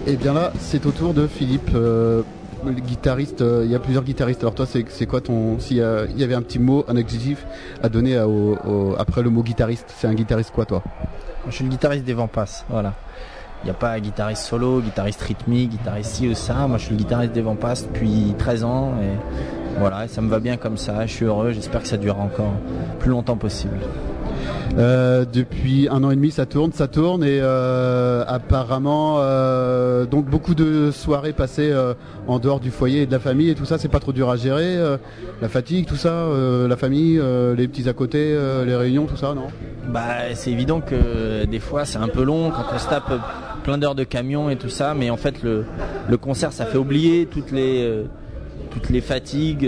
Et bien là, c'est au tour de Philippe, le guitariste. Il y a plusieurs guitaristes. Alors toi, c'est quoi ton... S'il y avait un petit mot, un adjectif à donner après le mot guitariste, c'est un guitariste quoi, toi? Je suis le guitariste des Vampas, voilà. Il n'y a pas guitariste solo, guitariste rythmique, guitariste ci ou ça. Moi, je suis le guitariste des Vampas depuis 13 ans. Et voilà, ça me va bien comme ça. Je suis heureux. J'espère que ça durera encore plus longtemps possible. Depuis 1 an et demi, ça tourne et apparemment donc beaucoup de soirées passées en dehors du foyer et de la famille et tout ça, c'est pas trop dur à gérer, la fatigue, tout ça, la famille, les petits à côté, les réunions, tout ça, non? Bah, c'est évident que des fois c'est un peu long quand on se tape plein d'heures de camion et tout ça, mais en fait le concert ça fait oublier toutes les fatigues,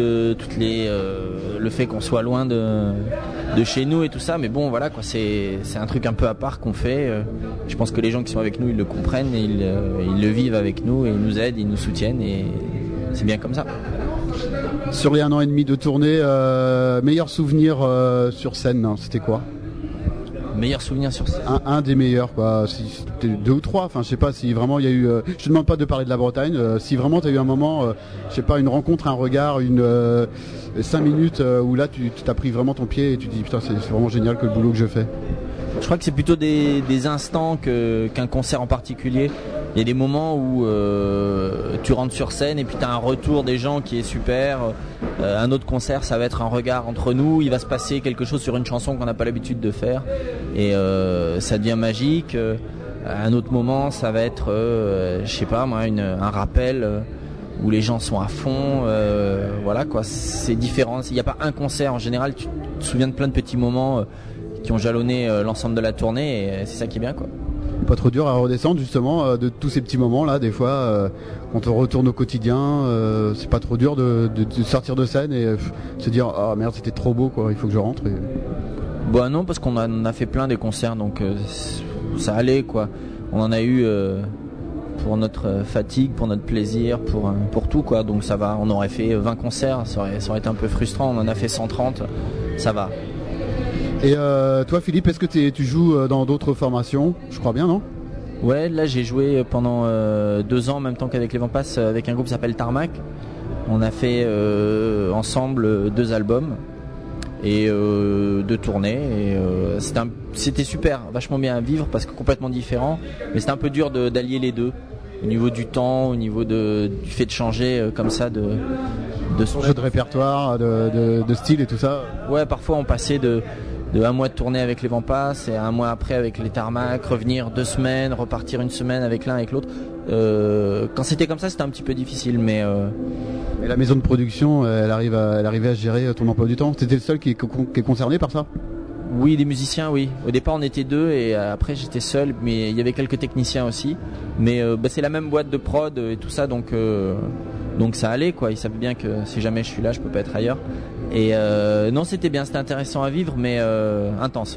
le fait qu'on soit loin de chez nous et tout ça, mais bon voilà quoi, c'est un truc un peu à part qu'on fait. Je pense que les gens qui sont avec nous ils le comprennent et ils le vivent avec nous et ils nous aident, ils nous soutiennent et c'est bien comme ça. Sur les 1 an et demi de tournée, meilleur souvenir sur scène, non, c'était quoi? Meilleur souvenir sur scène. Un des meilleurs, quoi. Si c'était 2 ou 3, enfin je sais pas si vraiment il y a eu. Je te demande pas de parler de la Bretagne. Si vraiment tu as eu un moment, je sais pas, une rencontre, un regard, 5 minutes où là tu t'as pris vraiment ton pied et tu te dis putain c'est vraiment génial que le boulot que je fais. Je crois que c'est plutôt des instants qu'un concert en particulier. Il y a des moments où tu rentres sur scène et puis tu as un retour des gens qui est super. Un autre concert, ça va être un regard entre nous. Il va se passer quelque chose sur une chanson qu'on n'a pas l'habitude de faire. Et ça devient magique. Un autre moment, ça va être, je sais pas moi, un rappel où les gens sont à fond. Voilà quoi, c'est différent. Il n'y a pas un concert. En général, tu te souviens de plein de petits moments qui ont jalonné l'ensemble de la tournée. Et c'est ça qui est bien quoi. Pas trop dur à redescendre justement de tous ces petits moments là, des fois quand on retourne au quotidien, c'est pas trop dur de sortir de scène et se dire ah merde c'était trop beau quoi, il faut que je rentre. Bah non, parce qu'on a fait plein des concerts donc ça allait quoi. On en a eu pour notre fatigue, pour notre plaisir, pour tout quoi, donc ça va. On aurait fait 20 concerts, ça aurait été un peu frustrant. On en a fait 130, ça va. Et toi Philippe, est-ce que tu joues dans d'autres formations? Je crois bien, non? Ouais, là j'ai joué pendant 2 ans en même temps qu'avec les Vampas avec un groupe qui s'appelle Tarmac. On a fait ensemble 2 albums et 2 tournées et c'était super, vachement bien à vivre parce que complètement différent, mais c'était un peu dur d'allier les deux au niveau du temps, au niveau du fait de changer comme ça de jeu de répertoire, de style et tout ça. Ouais, parfois on passait de 1 mois de tournée avec les Vampas et 1 mois après avec les Tarmac, revenir 2 semaines, repartir 1 semaine avec l'un avec l'autre. Quand c'était comme ça, c'était un petit peu difficile, mais et la maison de production, elle arrivait à gérer ton emploi du temps. T'étais le seul qui est concerné par ça? Oui, des musiciens, oui. Au départ, on était 2 et après j'étais seul, mais il y avait quelques techniciens aussi. Mais c'est la même boîte de prod et tout ça, donc ça allait quoi. Ils savaient bien que si jamais je suis là, je peux pas être ailleurs. Et non, c'était bien, c'était intéressant à vivre, mais intense.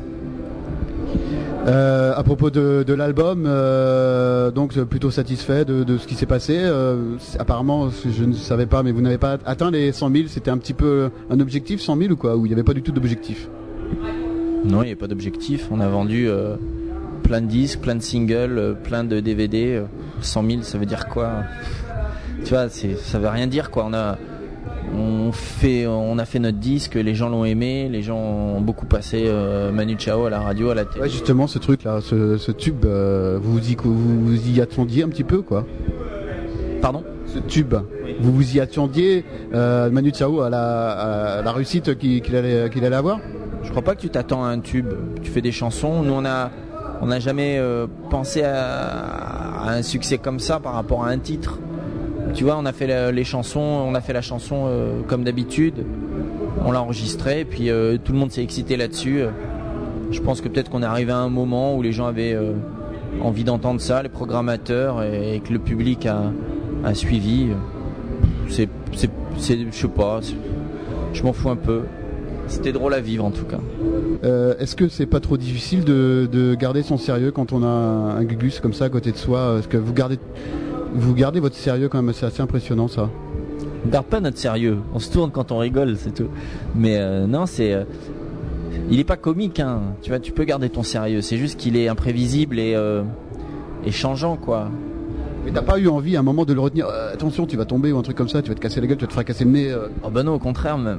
À propos de l'album, donc plutôt satisfait de ce qui s'est passé. Apparemment, je ne savais pas, mais vous n'avez pas atteint les 100 000. C'était un petit peu un objectif, 100 000 ou quoi? Ou il n'y avait pas du tout d'objectif? Non, il n'y avait pas d'objectif. On a vendu plein de disques, plein de singles, plein de DVD. 100 000, ça veut dire quoi? Tu vois, ça veut rien dire quoi. On a fait notre disque, les gens l'ont aimé, les gens ont beaucoup passé Manu Chao à la radio, à la télé. Ouais, justement, ce truc-là, ce tube, vous y attendiez un petit peu, quoi. Pardon? Ce tube, oui. Vous y attendiez Manu Chao à la réussite qu'il allait avoir? Je crois pas que tu t'attends à un tube. Tu fais des chansons. Nous, on n'a jamais pensé à un succès comme ça par rapport à un titre. Tu vois, on a fait les chansons, on a fait la chanson comme d'habitude, on l'a enregistrée, et puis tout le monde s'est excité là-dessus. Je pense que peut-être qu'on est arrivé à un moment où les gens avaient envie d'entendre ça, les programmateurs, et que le public a suivi. Je sais pas, je m'en fous un peu. C'était drôle à vivre en tout cas. Est-ce que c'est pas trop difficile de garder son sérieux quand on a un Gugus comme ça à côté de soi? Est-ce que vous gardez votre sérieux quand même? C'est assez impressionnant ça. On garde pas notre sérieux, on se tourne quand on rigole, c'est tout. Mais non, il est pas comique, hein. Tu vois, tu peux garder ton sérieux. C'est juste qu'il est imprévisible et changeant, quoi. Mais t'as pas eu envie à un moment de le retenir, attention tu vas tomber ou un truc comme ça, tu vas te casser la gueule, tu vas te fracasser le nez Oh bah non, au contraire même.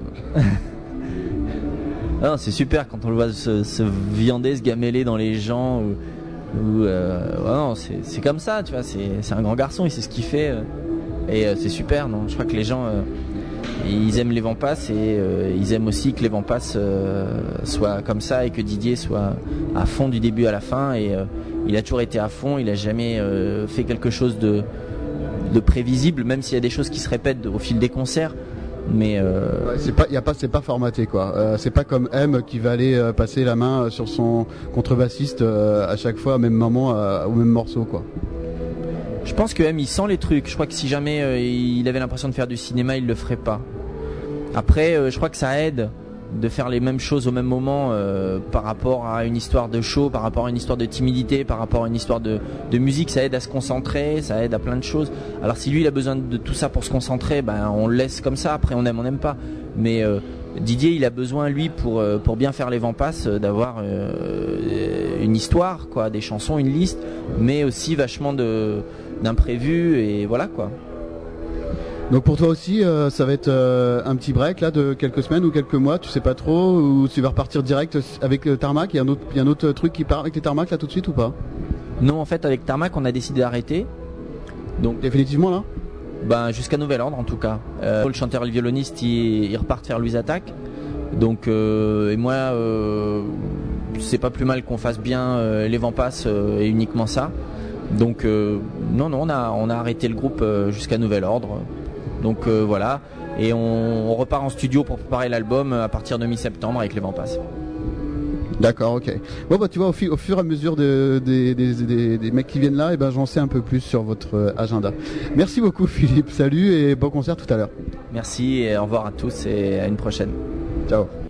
Non, c'est super quand on le voit se viander, se gameler dans les gens. Non, c'est comme ça, tu vois, c'est un grand garçon, il sait ce qu'il fait. Et c'est super, non. Je crois que les gens, ils aiment les Vampas et ils aiment aussi que les Vampas soient comme ça et que Didier soit à fond du début à la fin. Et il a toujours été à fond, il a jamais fait quelque chose de prévisible, même s'il y a des choses qui se répètent au fil des concerts. Mais c'est pas formaté quoi. C'est pas comme M qui va aller passer la main sur son contrebassiste à chaque fois au même moment, au même morceau quoi. Je pense que M il sent les trucs. Je crois que si jamais il avait l'impression de faire du cinéma, il le ferait pas. Après, je crois que ça aide de faire les mêmes choses au même moment par rapport à une histoire de show, par rapport à une histoire de timidité, par rapport à une histoire de musique. Ça aide à se concentrer, ça aide à plein de choses. Alors si lui il a besoin de tout ça pour se concentrer, ben on le laisse comme ça. Après on n'aime pas. Mais Didier il a besoin lui pour bien faire les Vampas d'avoir une histoire quoi, des chansons, une liste, mais aussi vachement d'imprévus et voilà quoi. Donc pour toi aussi, ça va être un petit break là de quelques semaines ou quelques mois, tu sais pas trop, ou tu vas repartir direct avec Tarmac. Il y a un autre truc qui part avec les Tarmac là tout de suite ou pas? Non, en fait avec Tarmac on a décidé d'arrêter. Donc définitivement là? Ben jusqu'à nouvel ordre en tout cas. Le chanteur et le violoniste ils repartent faire Louise Attaque. Donc et moi c'est pas plus mal qu'on fasse bien les Vampas et uniquement ça. Donc non on a arrêté le groupe jusqu'à nouvel ordre. Donc voilà, et on repart en studio pour préparer l'album à partir de mi-septembre avec les Vampas. D'accord, ok. Bon bah tu vois, au fur et à mesure des mecs qui viennent là, et ben j'en sais un peu plus sur votre agenda. Merci beaucoup Philippe, salut et bon concert tout à l'heure. Merci et au revoir à tous et à une prochaine. Ciao.